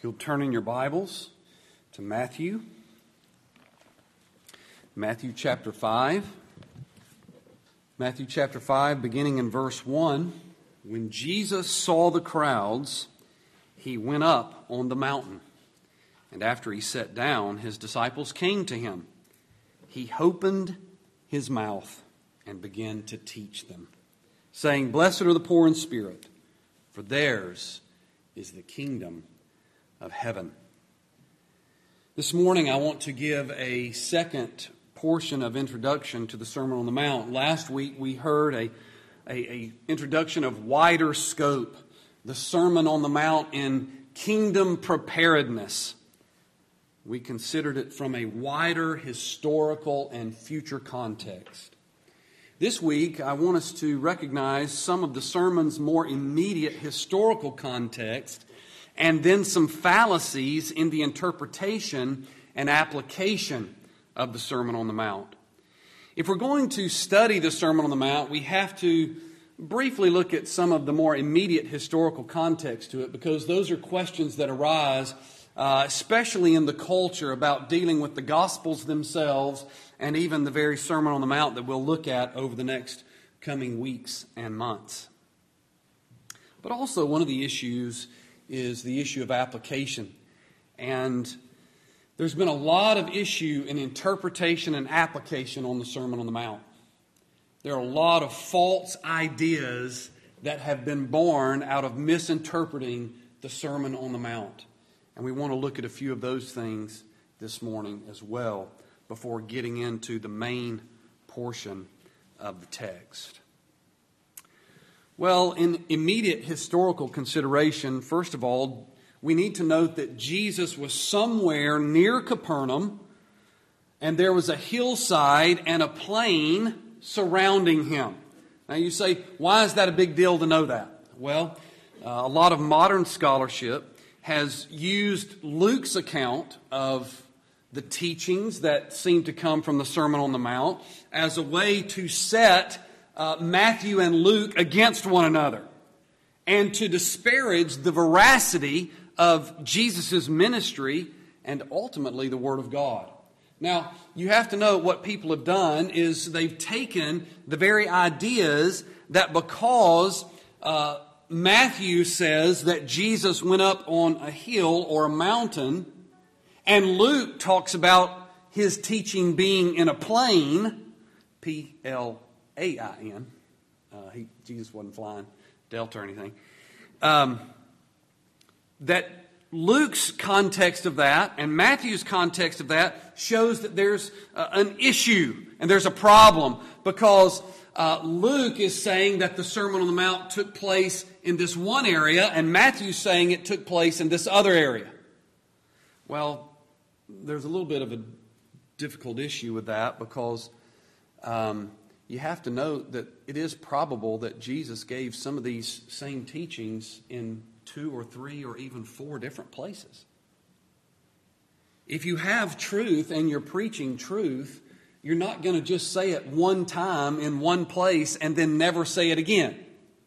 You'll turn in your Bibles to Matthew chapter 5. Matthew chapter 5, beginning in verse 1. When Jesus saw the crowds, he went up on the mountain. And after he sat down, his disciples came to him. He opened his mouth and began to teach them, saying, "Blessed are the poor in spirit, for theirs is the kingdom of heaven." This morning I want to give a second portion of introduction to the Sermon on the Mount. Last week we heard a introduction of wider scope, the Sermon on the Mount in kingdom preparedness. We considered it from a wider historical and future context. This week I want us to recognize some of the sermon's more immediate historical context and then some fallacies in the interpretation and application of the Sermon on the Mount. If we're going to study the Sermon on the Mount, we have to briefly look at some of the more immediate historical context to it, because those are questions that arise, especially in the culture, about dealing with the Gospels themselves and even the very Sermon on the Mount that we'll look at over the next coming weeks and months. But also one of the issues is the issue of application. And there's been a lot of issue in interpretation and application on the Sermon on the Mount. There are a lot of false ideas that have been born out of misinterpreting the Sermon on the Mount. And we want to look at a few of those things this morning as well before getting into the main portion of the text. Well, in immediate historical consideration, first of all, we need to note that Jesus was somewhere near Capernaum, and there was a hillside and a plain surrounding him. Now you say, why is that a big deal to know that? Well, a lot of modern scholarship has used Luke's account of the teachings that seem to come from the Sermon on the Mount as a way to set Matthew and Luke against one another and to disparage the veracity of Jesus' ministry and ultimately the Word of God. Now, you have to know what people have done is they've taken the very ideas that because Matthew says that Jesus went up on a hill or a mountain, and Luke talks about his teaching being in a plain, P-L-A-I-N. Jesus wasn't flying Delta or anything. That Luke's context of that and Matthew's context of that shows that there's an issue and there's a problem, because Luke is saying that the Sermon on the Mount took place in this one area and Matthew's saying it took place in this other area. Well, there's a little bit of a difficult issue with that, because you have to note that it is probable that Jesus gave some of these same teachings in 2 or 3 or even 4 different places. If you have truth and you're preaching truth, you're not going to just say it one time in one place and then never say it again.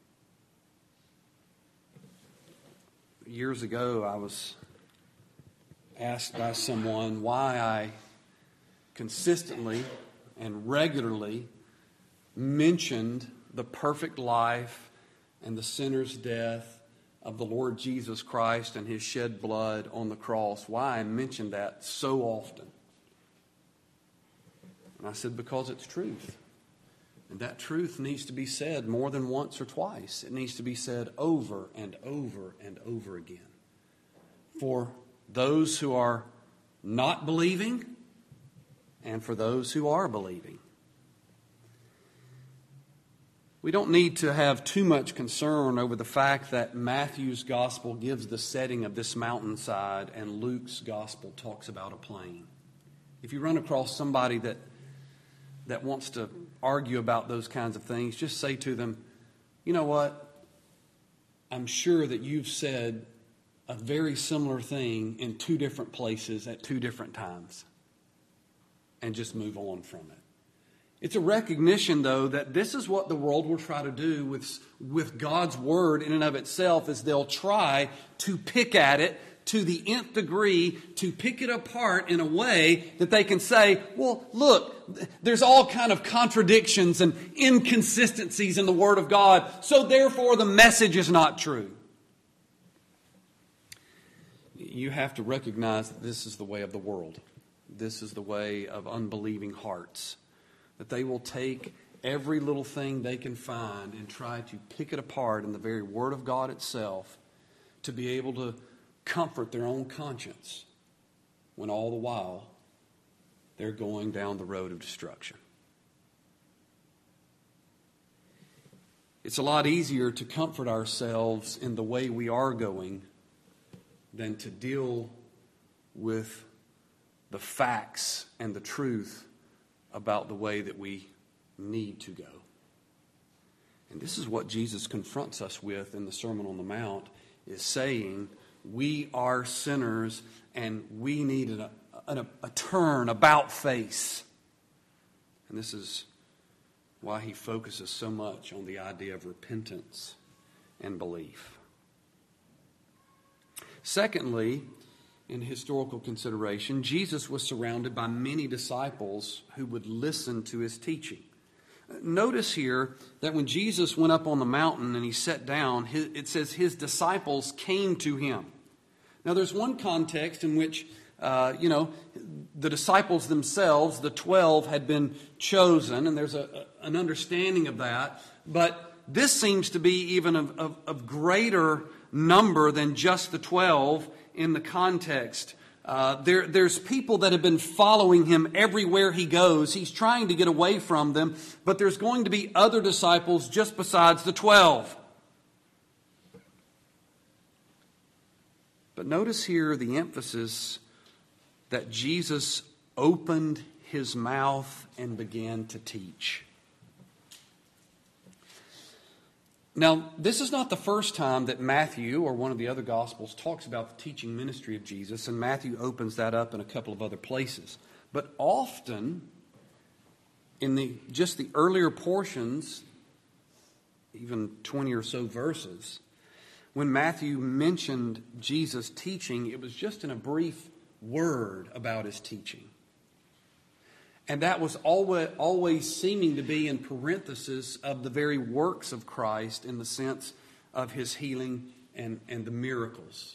Years ago, I was asked by someone why I consistently and regularly mentioned the perfect life and the sinner's death of the Lord Jesus Christ and His shed blood on the cross, why I mentioned that so often. And I said, because it's truth. And that truth needs to be said more than once or twice. It needs to be said over and over and over again. For those who are not believing and for those who are believing. We don't need to have too much concern over the fact that Matthew's gospel gives the setting of this mountainside and Luke's gospel talks about a plain. If you run across somebody that wants to argue about those kinds of things, just say to them, you know what? I'm sure that you've said a very similar thing in 2 different places at 2 different times. And just move on from it. It's a recognition, though, that this is what the world will try to do with God's Word in and of itself, is they'll try to pick at it, to the nth degree to pick it apart in a way that they can say, well, look, there's all kind of contradictions and inconsistencies in the Word of God, so therefore the message is not true. You have to recognize that this is the way of the world. This is the way of unbelieving hearts. That they will take every little thing they can find and try to pick it apart in the very Word of God itself to be able to comfort their own conscience, when all the while they're going down the road of destruction. It's a lot easier to comfort ourselves in the way we are going than to deal with the facts and the truth about the way that we need to go. And this is what Jesus confronts us with in the Sermon on the Mount, is saying we are sinners and we need a turn, about face. And this is why he focuses so much on the idea of repentance and belief. Secondly, in historical consideration, Jesus was surrounded by many disciples who would listen to his teaching. Notice here that when Jesus went up on the mountain and he sat down, it says his disciples came to him. Now there's one context in which, the disciples themselves, the 12, had been chosen, and there's an understanding of that. But this seems to be even of greater number than just the 12 in the context. There's people that have been following him everywhere he goes. He's trying to get away from them, but there's going to be other disciples just besides the 12. But notice here the emphasis that Jesus opened his mouth and began to teach. Now, this is not the first time that Matthew, or one of the other Gospels, talks about the teaching ministry of Jesus, and Matthew opens that up in a couple of other places. But often, in the earlier portions, even 20 or so verses, when Matthew mentioned Jesus' teaching, it was just in a brief word about his teaching. And that was always seeming to be in parenthesis of the very works of Christ in the sense of his healing and the miracles.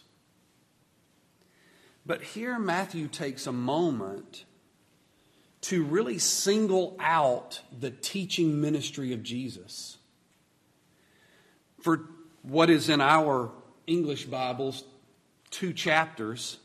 But here Matthew takes a moment to really single out the teaching ministry of Jesus. For what is in our English Bibles 2 chapters,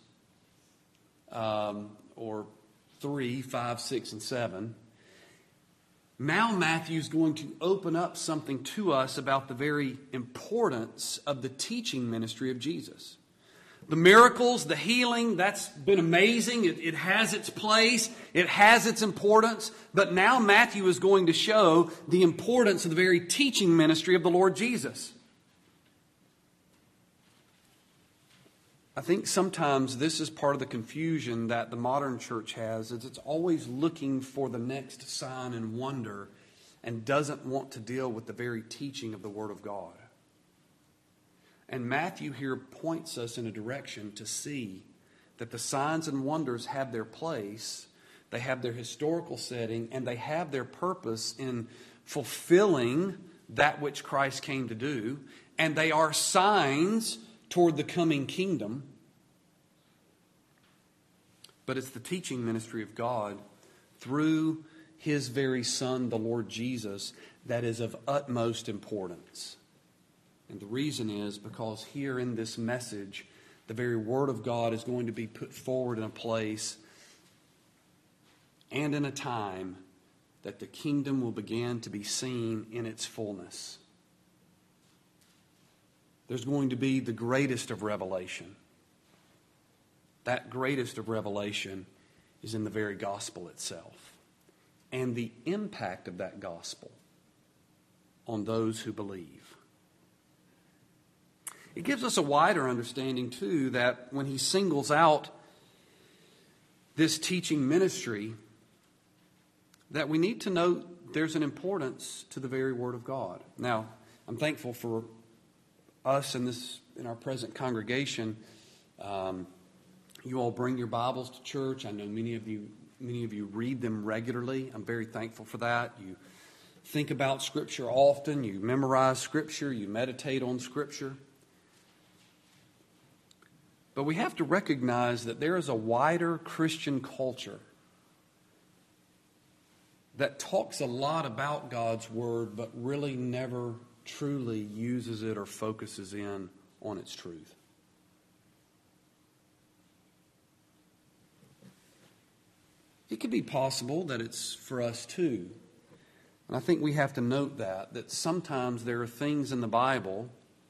or 3, 5, 6, and 7. Now Matthew's going to open up something to us about the very importance of the teaching ministry of Jesus. The miracles, the healing, that's been amazing. It has its place. It has its importance. But now Matthew is going to show the importance of the very teaching ministry of the Lord Jesus. I think sometimes this is part of the confusion that the modern church has, is it's always looking for the next sign and wonder and doesn't want to deal with the very teaching of the Word of God. And Matthew here points us in a direction to see that the signs and wonders have their place, they have their historical setting, and they have their purpose in fulfilling that which Christ came to do, and they are signs toward the coming kingdom. But it's the teaching ministry of God through his very Son, the Lord Jesus, that is of utmost importance. And the reason is because here in this message, the very Word of God is going to be put forward in a place and in a time that the kingdom will begin to be seen in its fullness. There's going to be the greatest of revelation. That greatest of revelation is in the very gospel itself. And the impact of that gospel on those who believe. It gives us a wider understanding, too, that when he singles out this teaching ministry, that we need to note there's an importance to the very Word of God. Now, I'm thankful for us in our present congregation. You all bring your Bibles to church. I know many of you read them regularly. I'm very thankful for that. You think about Scripture often. You memorize Scripture. You meditate on Scripture. But we have to recognize that there is a wider Christian culture that talks a lot about God's Word, but really never truly uses it or focuses in on its truth. It could be possible that it's for us too. And I think we have to note that sometimes there are things in the Bible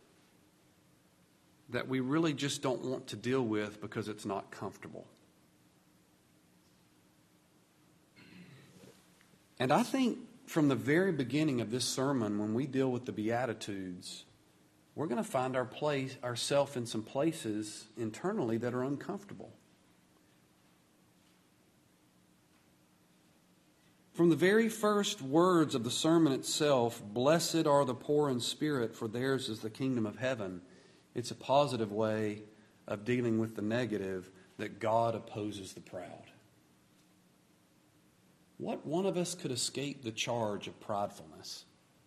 that we really just don't want to deal with because it's not comfortable. And I think from the very beginning of this sermon, when we deal with the Beatitudes, we're going to find ourselves in some places internally that are uncomfortable. From the very first words of the sermon itself, "Blessed are the poor in spirit, for theirs is the kingdom of heaven," it's a positive way of dealing with the negative, that God opposes the proud. What one of us could escape the charge of pridefulness?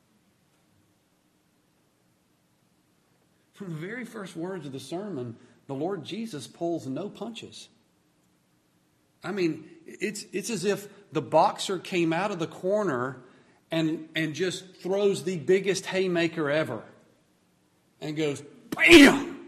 From the very first words of the sermon, the Lord Jesus pulls no punches. I mean, it's as if the boxer came out of the corner and just throws the biggest haymaker ever and goes, BAM!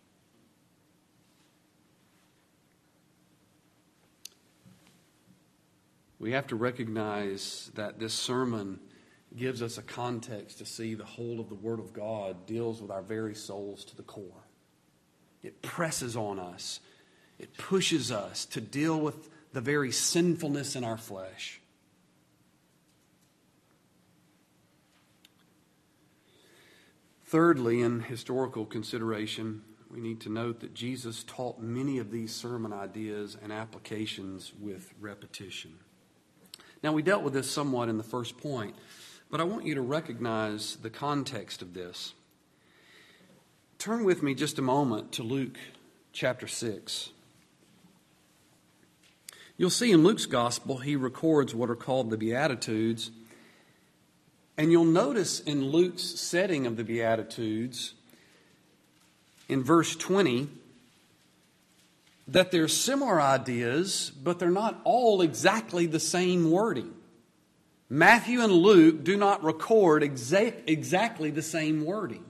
We have to recognize that this sermon gives us a context to see the whole of the Word of God deals with our very souls to the core. It presses on us. It pushes us to deal with the very sinfulness in our flesh. Thirdly, in historical consideration, we need to note that Jesus taught many of these sermon ideas and applications with repetition. Now, we dealt with this somewhat in the first point, but I want you to recognize the context of this. Turn with me just a moment to Luke chapter 6. You'll see in Luke's gospel, he records what are called the Beatitudes. And you'll notice in Luke's setting of the Beatitudes, in verse 20, that there's similar ideas, but they're not all exactly the same wording. Matthew and Luke do not record exactly the same wording.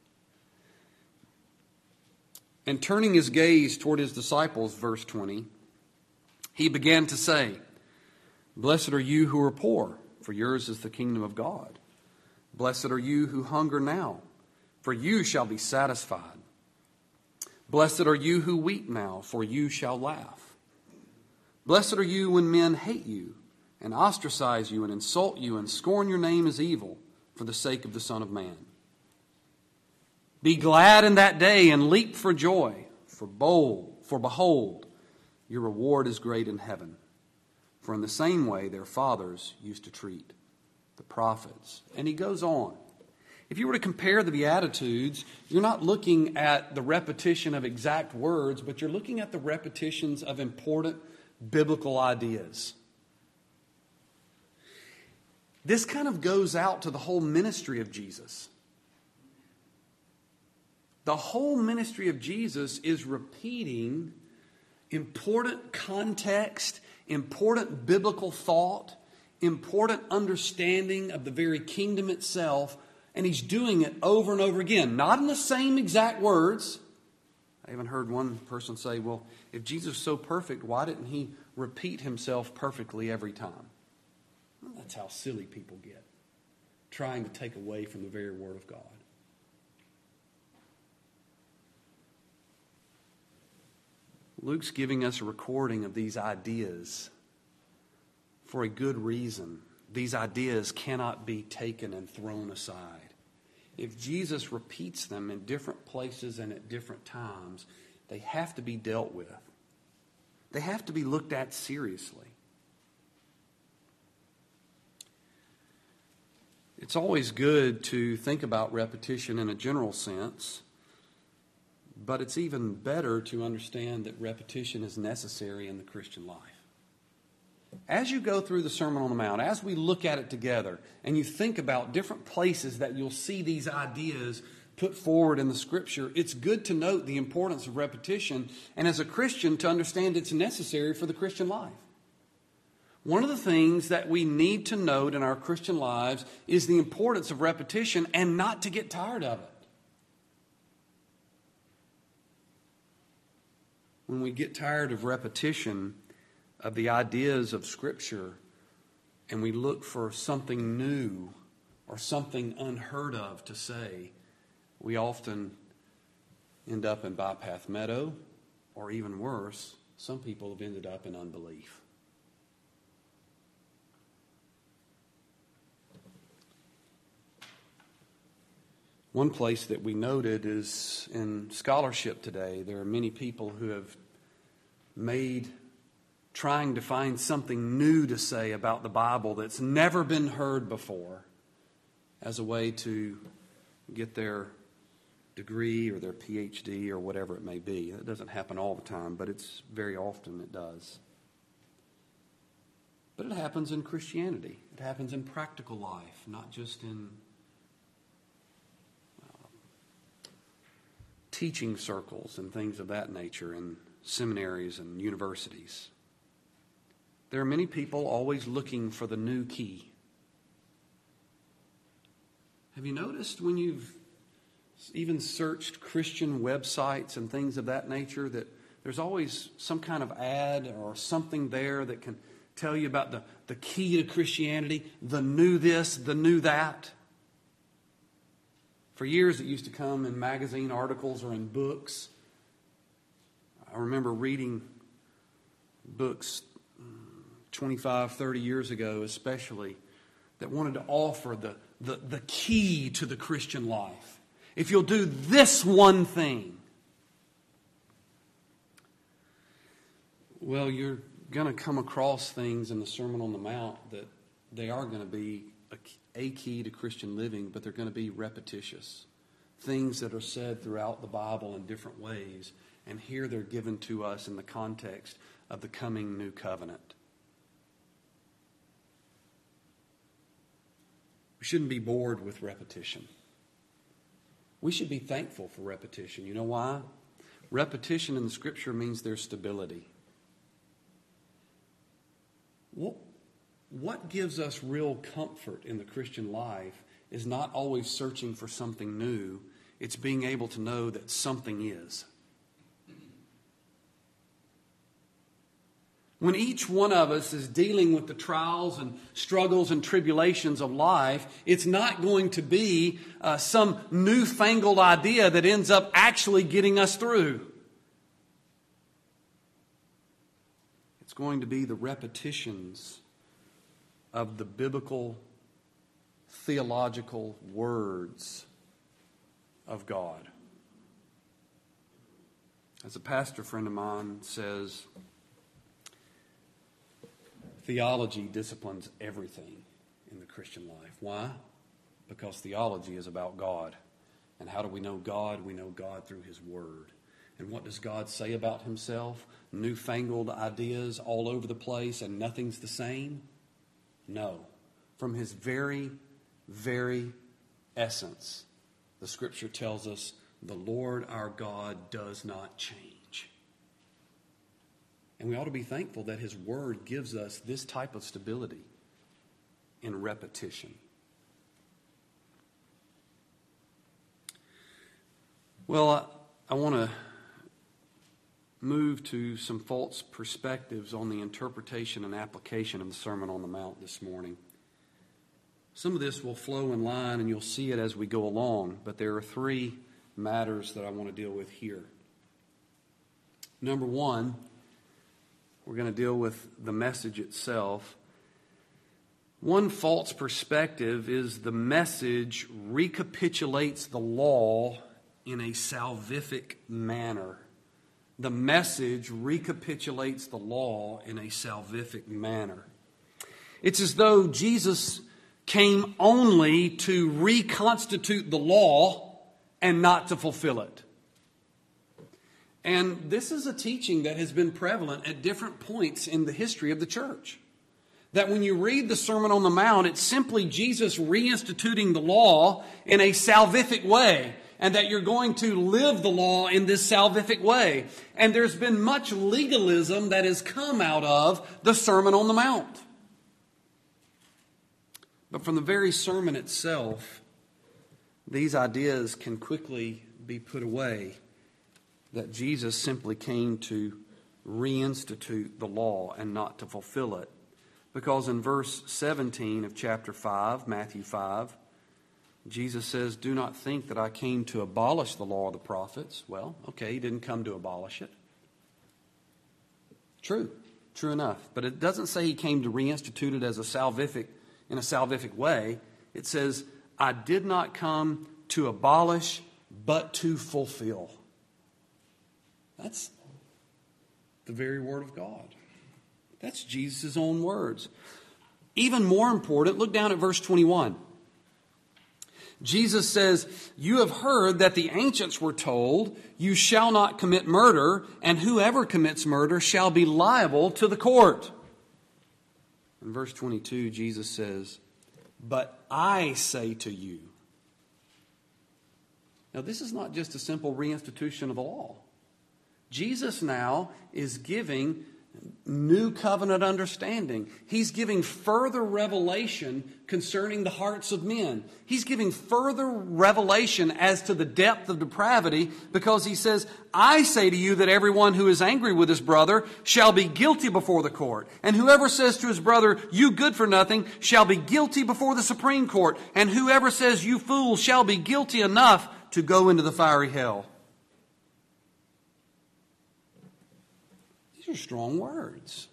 And turning his gaze toward his disciples, verse 20, he began to say, "Blessed are you who are poor, for yours is the kingdom of God. Blessed are you who hunger now, for you shall be satisfied. Blessed are you who weep now, for you shall laugh. Blessed are you when men hate you and ostracize you and insult you and scorn your name as evil for the sake of the Son of Man. Be glad in that day and leap for joy, for behold, your reward is great in heaven. For in the same way their fathers used to treat the prophets." And he goes on. If you were to compare the Beatitudes, you're not looking at the repetition of exact words, but you're looking at the repetitions of important biblical ideas. This kind of goes out to the whole ministry of Jesus. The whole ministry of Jesus is repeating important context, important biblical thought, important understanding of the very kingdom itself, and he's doing it over and over again. Not in the same exact words. I even heard one person say, well, if Jesus is so perfect, why didn't he repeat himself perfectly every time? Well, that's how silly people get, trying to take away from the very Word of God. Luke's giving us a recording of these ideas for a good reason. These ideas cannot be taken and thrown aside. If Jesus repeats them in different places and at different times, they have to be dealt with. They have to be looked at seriously. It's always good to think about repetition in a general sense, But it's even better to understand that repetition is necessary in the Christian life. As you go through the Sermon on the Mount, as we look at it together, and you think about different places that you'll see these ideas put forward in the Scripture, it's good to note the importance of repetition, and as a Christian to understand it's necessary for the Christian life. One of the things that we need to note in our Christian lives is the importance of repetition and not to get tired of it. When we get tired of repetition of the ideas of Scripture and we look for something new or something unheard of to say, we often end up in Bypath Meadow, or even worse, some people have ended up in unbelief. One place that we noted is in scholarship today. There are many people who have made trying to find something new to say about the Bible that's never been heard before as a way to get their degree or their PhD or whatever it may be. It doesn't happen all the time, but it's very often it does. But it happens in Christianity. It happens in practical life, not just in teaching circles and things of that nature in seminaries and universities. There are many people always looking for the new key. Have you noticed when you've even searched Christian websites and things of that nature that there's always some kind of ad or something there that can tell you about the key to Christianity, the new this, the new that? For years it used to come in magazine articles or in books. I remember reading books 25, 30 years ago especially that wanted to offer the key to the Christian life. If you'll do this one thing. Well, you're going to come across things in the Sermon on the Mount that they are going to be a key to Christian living, but they're going to be repetitious. Things that are said throughout the Bible in different ways. And here they're given to us in the context of the coming new covenant. We shouldn't be bored with repetition. We should be thankful for repetition. You know why? Repetition in the Scripture means there's stability. What gives us real comfort in the Christian life is not always searching for something new. It's being able to know that something is. When each one of us is dealing with the trials and struggles and tribulations of life, it's not going to be some newfangled idea that ends up actually getting us through. It's going to be the repetitions of the biblical, theological words of God. As a pastor friend of mine says, theology disciplines everything in the Christian life. Why? Because theology is about God. And how do we know God? We know God through His Word. And what does God say about Himself? Newfangled ideas all over the place and nothing's the same? No. From His very, very essence, the Scripture tells us the Lord our God does not change. And we ought to be thankful that His Word gives us this type of stability in repetition. Well, I want to move to some false perspectives on the interpretation and application of the Sermon on the Mount this morning. Some of this will flow in line, and you'll see it as we go along, but there are three matters that I want to deal with here. Number one, we're going to deal with the message itself. One false perspective is the message recapitulates the law in a salvific manner. The message recapitulates the law in a salvific manner. It's as though Jesus came only to reconstitute the law and not to fulfill it. And this is a teaching that has been prevalent at different points in the history of the church. That when you read the Sermon on the Mount, it's simply Jesus reinstituting the law in a salvific way, and that you're going to live the law in this salvific way. And there's been much legalism that has come out of the Sermon on the Mount. But from the very sermon itself, these ideas can quickly be put away, that Jesus simply came to reinstitute the law and not to fulfill it. Because in verse 17 of chapter 5, Matthew 5, Jesus says, "Do not think that I came to abolish the law of the prophets." Well, okay, he didn't come to abolish it. True enough. But it doesn't say he came to reinstitute it as in a salvific way. It says, "I did not come to abolish, but to fulfill." That's the very word of God. That's Jesus' own words. Even more important, look down at verse 21. Jesus says, "You have heard that the ancients were told, 'You shall not commit murder, and whoever commits murder shall be liable to the court.'" In verse 22, Jesus says, "But I say to you." Now, this is not just a simple reinstitution of the law. Jesus now is giving new covenant understanding. He's giving further revelation concerning the hearts of men. He's giving further revelation as to the depth of depravity, because he says, "I say to you that everyone who is angry with his brother shall be guilty before the court. And whoever says to his brother, 'You good for nothing,' shall be guilty before the Supreme Court. And whoever says, 'You fool,' shall be guilty enough to go into the fiery hell." These are strong words.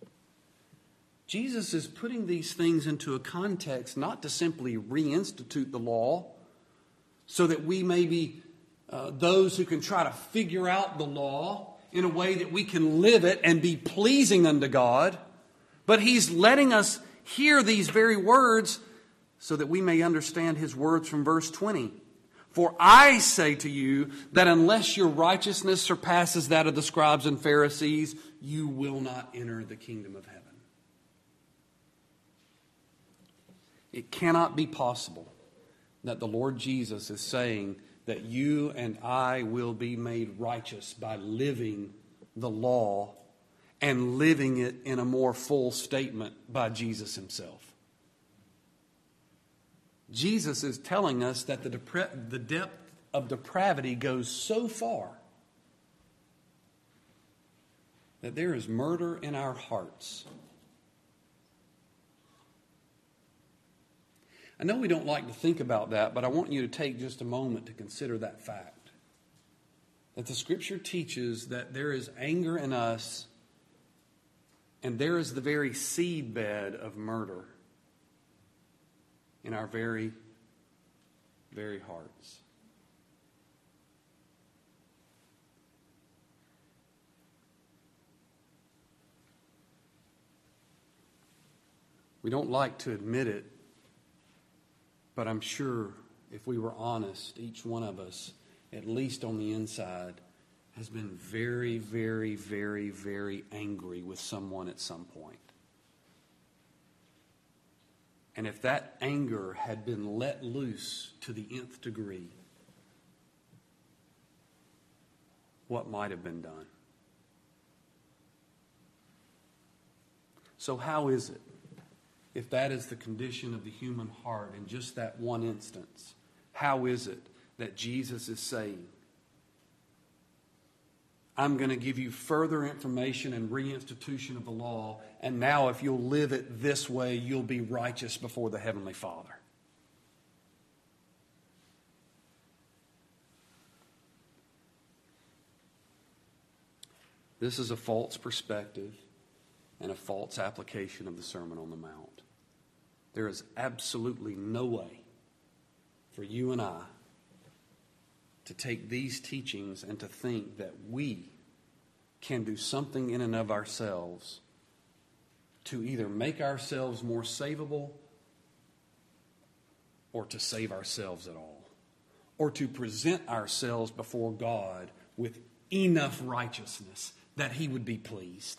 Jesus is putting these things into a context not to simply reinstitute the law so that we may be those who can try to figure out the law in a way that we can live it and be pleasing unto God, but he's letting us hear these very words so that we may understand his words from verse 20. "For I say to you that unless your righteousness surpasses that of the scribes and Pharisees, you will not enter the kingdom of heaven." It cannot be possible that the Lord Jesus is saying that you and I will be made righteous by living the law and living it in a more full statement by Jesus himself. Jesus is telling us that the depth of depravity goes so far that there is murder in our hearts. I know we don't like to think about that, but I want you to take just a moment to consider that fact. That the Scripture teaches that there is anger in us, and there is the very seedbed of murder in our very, very hearts. We don't like to admit it, but I'm sure if we were honest, each one of us, at least on the inside, has been very, very, very, very angry with someone at some point. And if that anger had been let loose to the nth degree, what might have been done? So how is it, if that is the condition of the human heart in just that one instance, how is it that Jesus is saying, I'm going to give you further information and reinstitution of the law, and now if you'll live it this way, you'll be righteous before the Heavenly Father? This is a false perspective and a false application of the Sermon on the Mount. There is absolutely no way for you and I to take these teachings and to think that we can do something in and of ourselves to either make ourselves more savable or to save ourselves at all, or to present ourselves before God with enough righteousness that he would be pleased.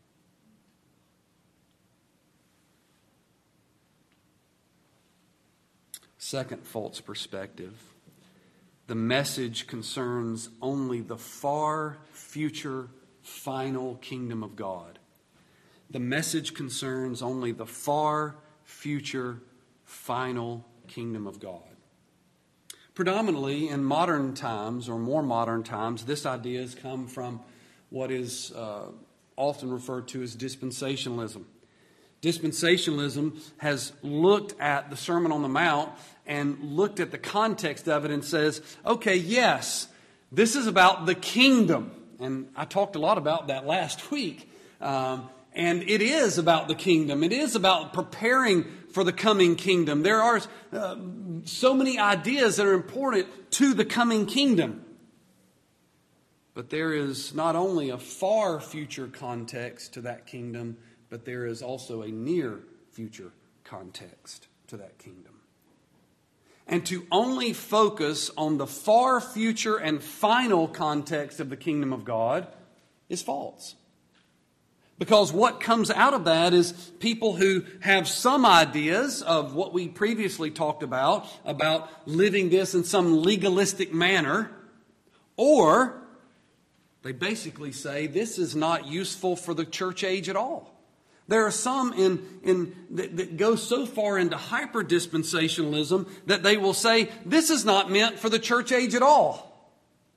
Second false perspective. The message concerns only the far future final kingdom of God. The message concerns only the far future final kingdom of God. Predominantly in modern times, or more modern times, this idea has come from what is often referred to as dispensationalism. Dispensationalism has looked at the Sermon on the Mount and looked at the context of it and says, okay, yes, this is about the kingdom. And I talked a lot about that last week. And it is about the kingdom. It is about preparing for the coming kingdom. There are so many ideas that are important to the coming kingdom. But there is not only a far future context to that kingdom, but there is also a near future context to that kingdom. And to only focus on the far future and final context of the kingdom of God is false. Because what comes out of that is people who have some ideas of what we previously talked about living this in some legalistic manner, or they basically say this is not useful for the church age at all. There are some that go so far into hyper-dispensationalism that they will say this is not meant for the church age at all.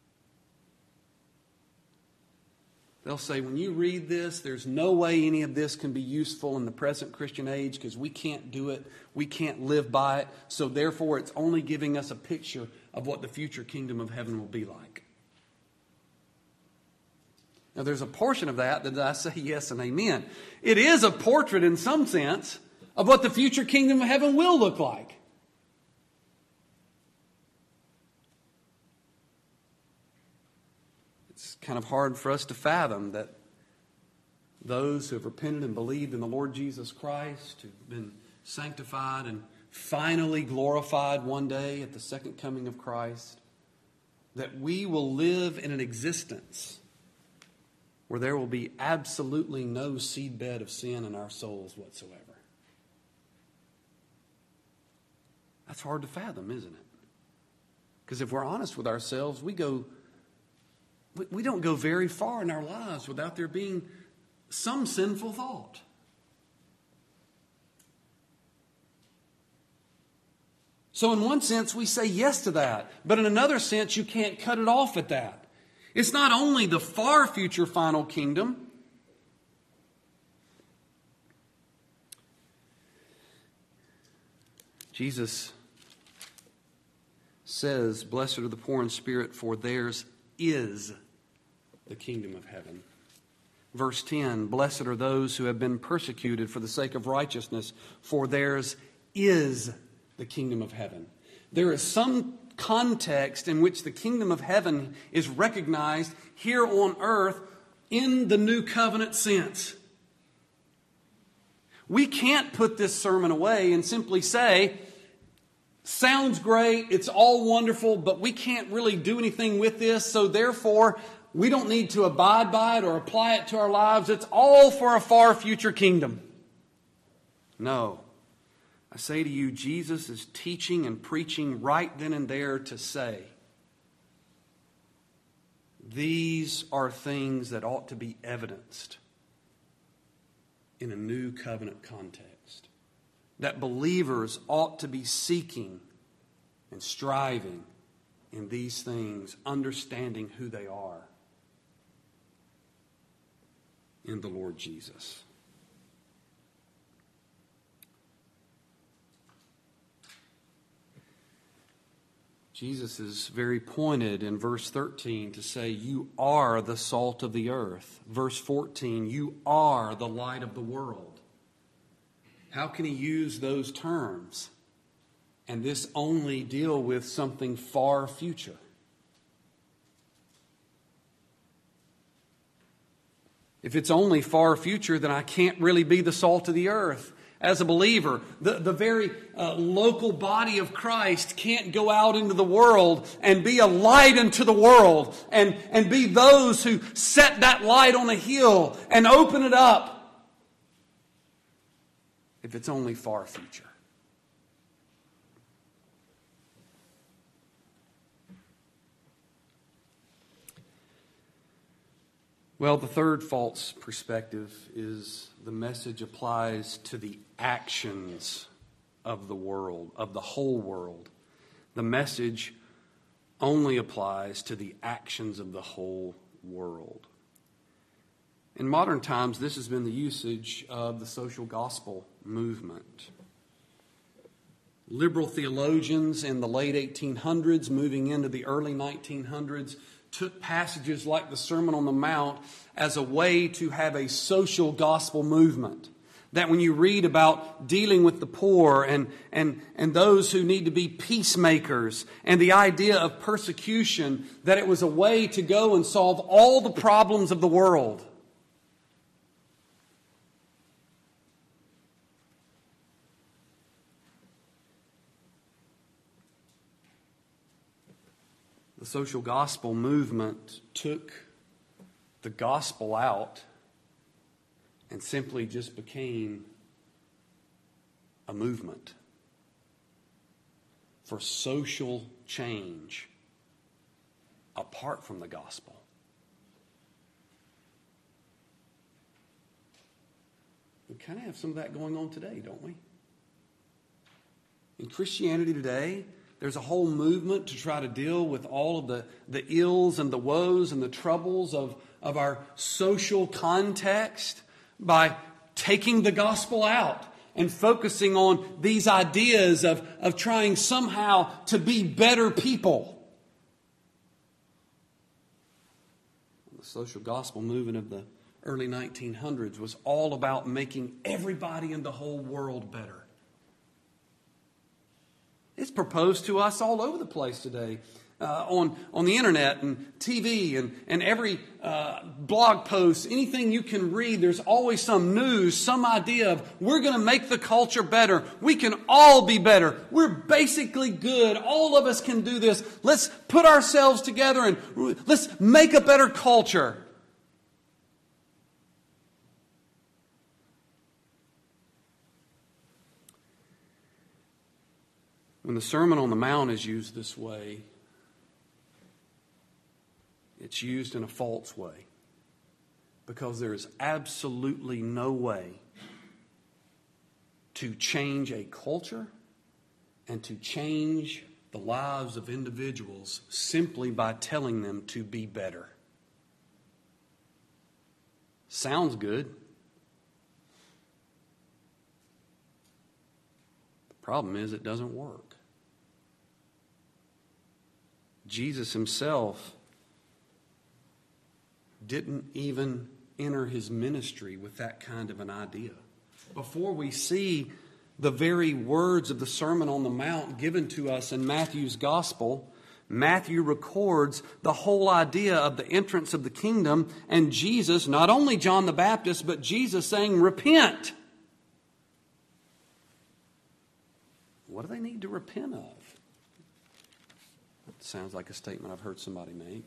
They'll say when you read this, there's no way any of this can be useful in the present Christian age because we can't do it, we can't live by it, so therefore it's only giving us a picture of what the future kingdom of heaven will be like. Now, there's a portion of that I say yes and amen. It is a portrait in some sense of what the future kingdom of heaven will look like. It's kind of hard for us to fathom that those who have repented and believed in the Lord Jesus Christ, who've been sanctified and finally glorified one day at the second coming of Christ, that we will live in an existence where there will be absolutely no seedbed of sin in our souls whatsoever. That's hard to fathom, isn't it? Because if we're honest with ourselves, we don't go very far in our lives without there being some sinful thought. So in one sense, we say yes to that. But in another sense, you can't cut it off at that. It's not only the far future final kingdom. Jesus says, "Blessed are the poor in spirit, for theirs is the kingdom of heaven." Verse 10, "Blessed are those who have been persecuted for the sake of righteousness, for theirs is the kingdom of heaven." There is some context in which the kingdom of heaven is recognized here on earth in the new covenant sense. We can't put this sermon away and simply say, sounds great, it's all wonderful, but we can't really do anything with this, so therefore we don't need to abide by it or apply it to our lives. It's all for a far future kingdom. No. I say to you, Jesus is teaching and preaching right then and there to say, these are things that ought to be evidenced in a new covenant context. That believers ought to be seeking and striving in these things, understanding who they are in the Lord Jesus. Jesus is very pointed in verse 13 to say, you are the salt of the earth. Verse 14, you are the light of the world. How can he use those terms and this only deal with something far future? If it's only far future, then I can't really be the salt of the earth. as a believer. The very local body of Christ can't go out into the world and be a light into the world and be those who set that light on a hill and open it up if it's only far future. Well, the third false perspective is the message applies to the actions of the world, of the whole world. The message only applies to the actions of the whole world. In modern times, this has been the usage of the social gospel movement. Liberal theologians in the late 1800s, moving into the early 1900s, took passages like the Sermon on the Mount as a way to have a social gospel movement. That when you read about dealing with the poor and those who need to be peacemakers and the idea of persecution, that it was a way to go and solve all the problems of the world. The social gospel movement took the gospel out and simply just became a movement for social change apart from the gospel. We kind of have some of that going on today, don't we? In Christianity today, there's a whole movement to try to deal with all of the ills and the woes and the troubles of our social context by taking the gospel out and focusing on these ideas of trying somehow to be better people. The social gospel movement of the early 1900s was all about making everybody in the whole world better. It's proposed to us all over the place today, on the internet and TV and every blog post, anything you can read, there's always some news, some idea of we're going to make the culture better. We can all be better. We're basically good. All of us can do this. Let's put ourselves together and let's make a better culture. When the Sermon on the Mount is used this way, it's used in a false way, because there is absolutely no way to change a culture and to change the lives of individuals simply by telling them to be better. Sounds good. The problem is it doesn't work. Jesus himself didn't even enter his ministry with that kind of an idea. Before we see the very words of the Sermon on the Mount given to us in Matthew's Gospel, Matthew records the whole idea of the entrance of the kingdom and Jesus, not only John the Baptist, but Jesus saying, repent. What do they need to repent of? Sounds like a statement I've heard somebody make.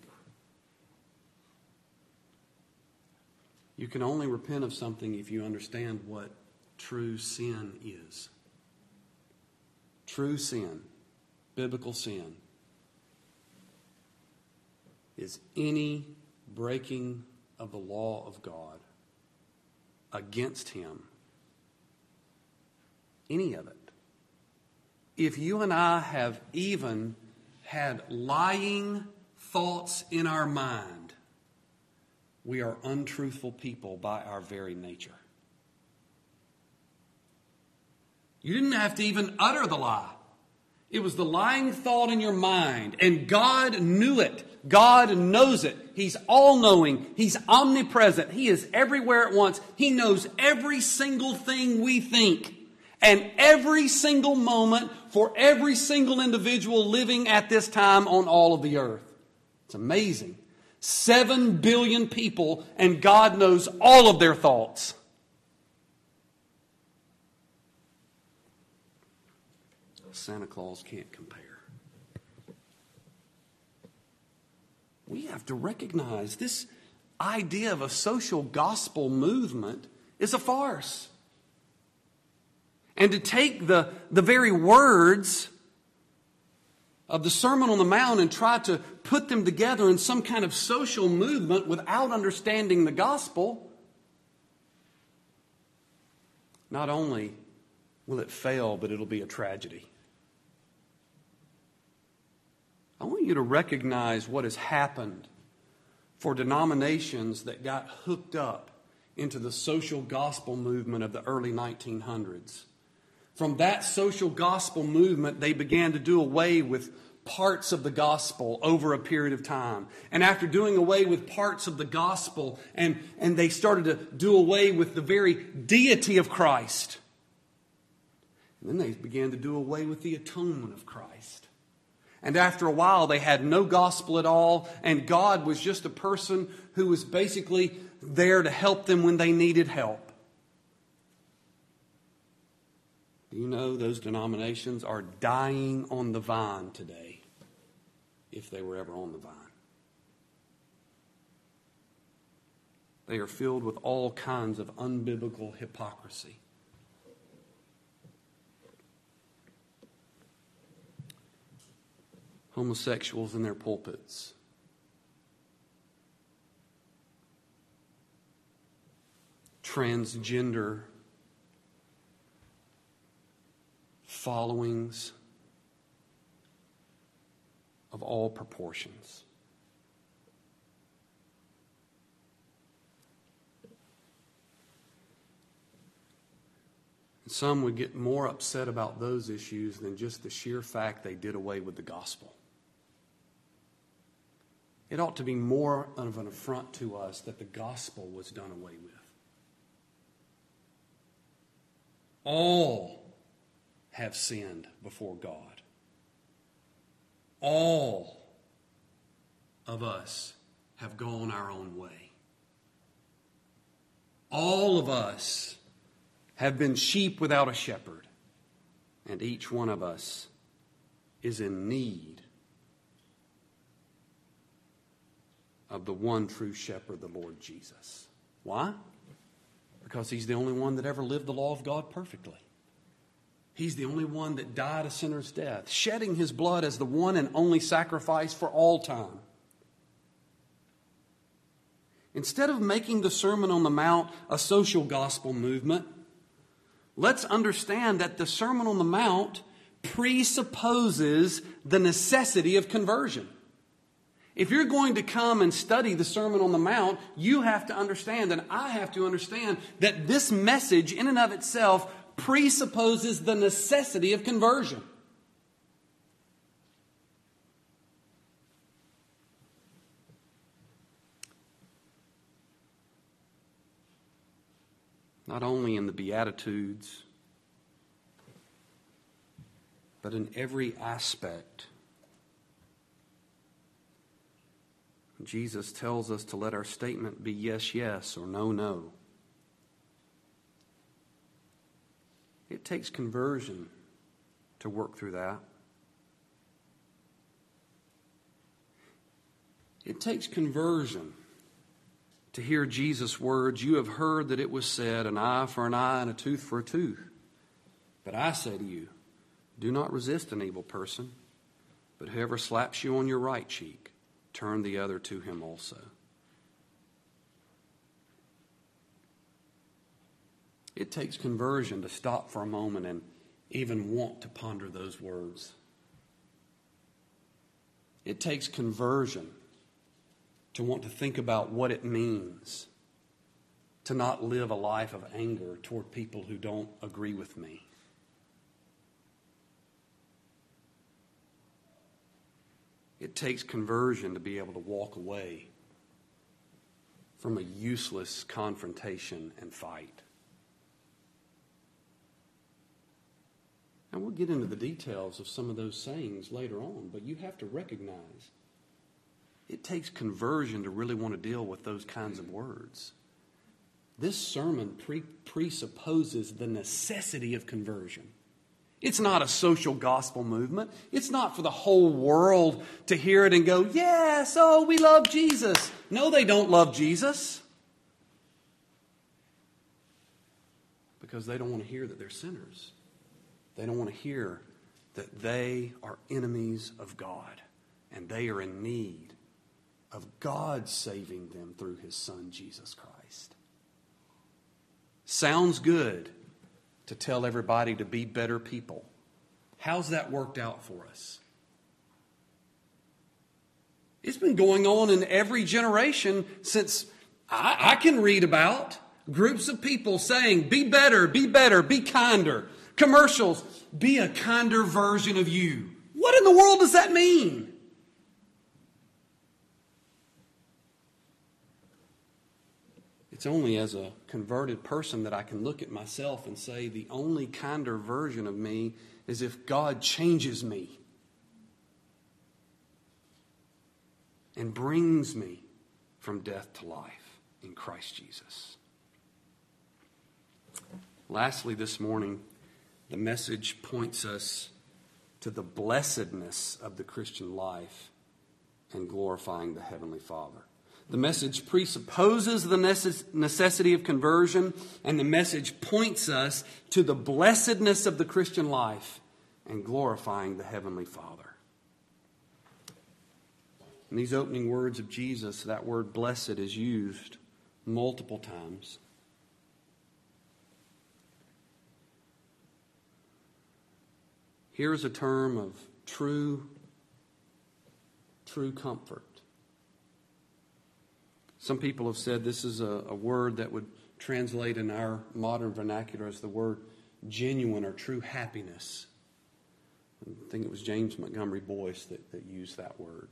You can only repent of something if you understand what true sin is. True sin, biblical sin, is any breaking of the law of God against him. Any of it. If you and I have even had lying thoughts in our mind, we are untruthful people by our very nature. You didn't have to even utter the lie. It was the lying thought in your mind, and God knew it. God knows it. He's all-knowing. He's omnipresent. He is everywhere at once. He knows every single thing we think. And every single moment for every single individual living at this time on all of the earth. It's amazing. 7 billion people, and God knows all of their thoughts. Santa Claus can't compare. We have to recognize this idea of a social gospel movement is a farce. And to take the very words of the Sermon on the Mount and try to put them together in some kind of social movement without understanding the gospel, not only will it fail, but it'll be a tragedy. I want you to recognize what has happened for denominations that got hooked up into the social gospel movement of the early 1900s. From that social gospel movement, they began to do away with parts of the gospel over a period of time. And after doing away with parts of the gospel, and they started to do away with the very deity of Christ. And then they began to do away with the atonement of Christ. And after a while, they had no gospel at all, and God was just a person who was basically there to help them when they needed help. Do you know those denominations are dying on the vine today, if they were ever on the vine? They are filled with all kinds of unbiblical hypocrisy. Homosexuals in their pulpits. Transgender followings of all proportions. And some would get more upset about those issues than just the sheer fact they did away with the gospel. It ought to be more of an affront to us that the gospel was done away with. All have sinned before God. All of us have gone our own way. All of us have been sheep without a shepherd. And each one of us is in need of the one true shepherd, the Lord Jesus. Why? Because he's the only one that ever lived the law of God perfectly. He's the only one that died a sinner's death, shedding his blood as the one and only sacrifice for all time. Instead of making the Sermon on the Mount a social gospel movement, let's understand that the Sermon on the Mount presupposes the necessity of conversion. If you're going to come and study the Sermon on the Mount, you have to understand, and I have to understand, that this message in and of itself presupposes the necessity of conversion. Not only in the Beatitudes, but in every aspect. Jesus tells us to let our statement be yes, yes, or no, no. It takes conversion to work through that. It takes conversion to hear Jesus' words, "You have heard that it was said, an eye for an eye and a tooth for a tooth. But I say to you, do not resist an evil person, but whoever slaps you on your right cheek, turn the other to him also." It takes conversion to stop for a moment and even want to ponder those words. It takes conversion to want to think about what it means to not live a life of anger toward people who don't agree with me. It takes conversion to be able to walk away from a useless confrontation and fight. And we'll get into the details of some of those sayings later on, but you have to recognize it takes conversion to really want to deal with those kinds of words. This sermon presupposes the necessity of conversion. It's not a social gospel movement. It's not for the whole world to hear it and go, yes, oh, we love Jesus. No, they don't love Jesus. Because they don't want to hear that they're sinners. They don't want to hear that they are enemies of God and they are in need of God saving them through His Son, Jesus Christ. Sounds good to tell everybody to be better people. How's that worked out for us? It's been going on in every generation since I can read about groups of people saying, be better, be kinder. Commercials, be a kinder version of you. What in the world does that mean? It's only as a converted person that I can look at myself and say the only kinder version of me is if God changes me and brings me from death to life in Christ Jesus. Lastly, this morning, the message points us to the blessedness of the Christian life and glorifying the Heavenly Father. The message presupposes the necessity of conversion, and the message points us to the blessedness of the Christian life and glorifying the Heavenly Father. In these opening words of Jesus, that word blessed is used multiple times. Here is a term of true comfort. Some people have said this is a word that would translate in our modern vernacular as the word genuine or true happiness. I think it was James Montgomery Boyce that used that word.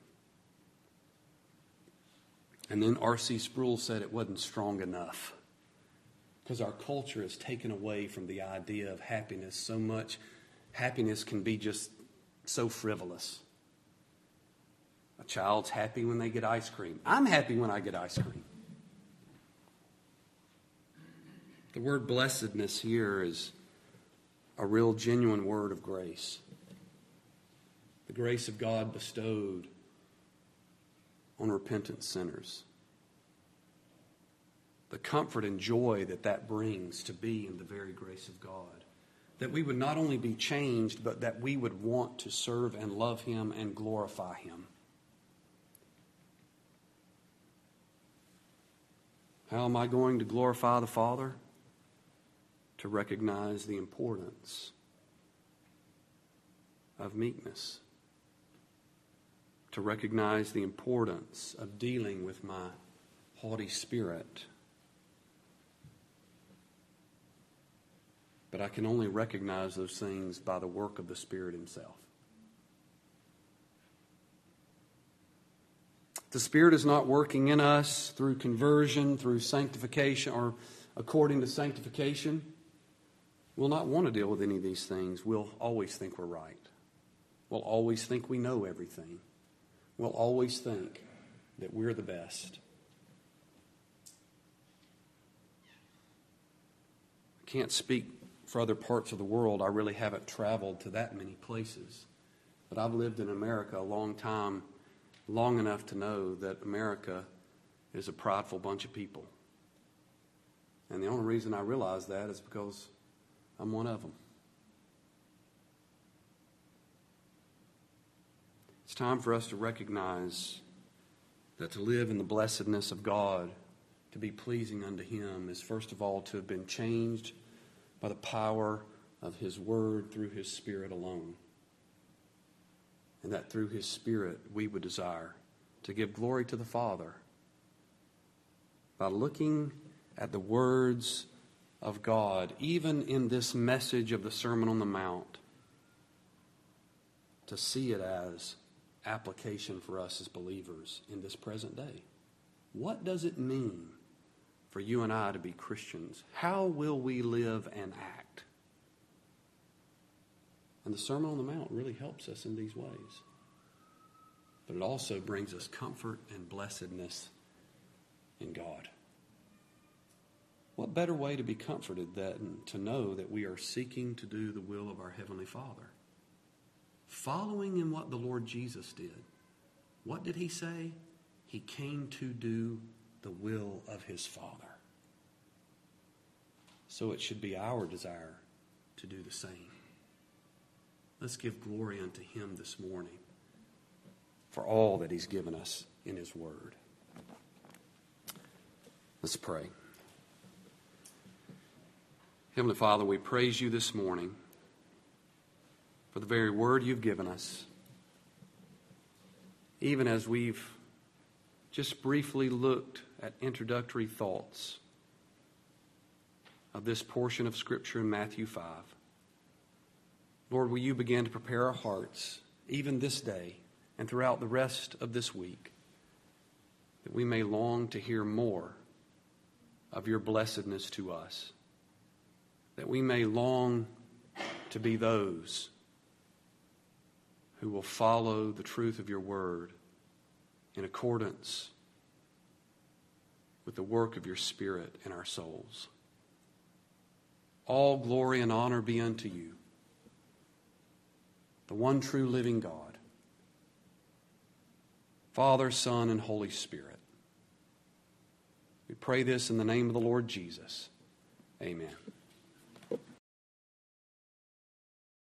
And then R.C. Sproul said it wasn't strong enough because our culture has taken away from the idea of happiness so much. Happiness can be just so frivolous. A child's happy when they get ice cream. I'm happy when I get ice cream. The word blessedness here is a real genuine word of grace. The grace of God bestowed on repentant sinners. The comfort and joy that brings to be in the very grace of God. That we would not only be changed, but that we would want to serve and love Him and glorify Him. How am I going to glorify the Father? To recognize the importance of meekness. To recognize the importance of dealing with my haughty spirit. But I can only recognize those things by the work of the Spirit Himself. The Spirit is not working in us through conversion, through sanctification, or according to sanctification. We'll not want to deal with any of these things. We'll always think we're right. We'll always think we know everything. We'll always think that we're the best. I can't speak for other parts of the world. I really haven't traveled to that many places. But I've lived in America a long time, long enough to know that America is a prideful bunch of people. And the only reason I realize that is because I'm one of them. It's time for us to recognize that to live in the blessedness of God, to be pleasing unto Him, is first of all to have been changed by the power of His Word through His Spirit alone. And that through His Spirit we would desire to give glory to the Father by looking at the words of God, even in this message of the Sermon on the Mount, to see it as application for us as believers in this present day. What does it mean for you and I to be Christians? How will we live and act? And the Sermon on the Mount really helps us in these ways. But it also brings us comfort and blessedness in God. What what better way to be comforted than to know that we are seeking to do the will of our Heavenly Father? Following in what the Lord Jesus did. What did he say? He came to do the will of his Father. So it should be our desire to do the same. Let's give glory unto him this morning for all that he's given us in his word. Let's pray. Heavenly Father, we praise you this morning for the very word you've given us. Even as we've just briefly looked at introductory thoughts of this portion of Scripture in Matthew 5. Lord, will you begin to prepare our hearts, even this day and throughout the rest of this week, that we may long to hear more of your blessedness to us, that we may long to be those who will follow the truth of your word in accordance with the work of your Spirit in our souls. All glory and honor be unto you, the one true living God, Father, Son, and Holy Spirit. We pray this in the name of the Lord Jesus. Amen.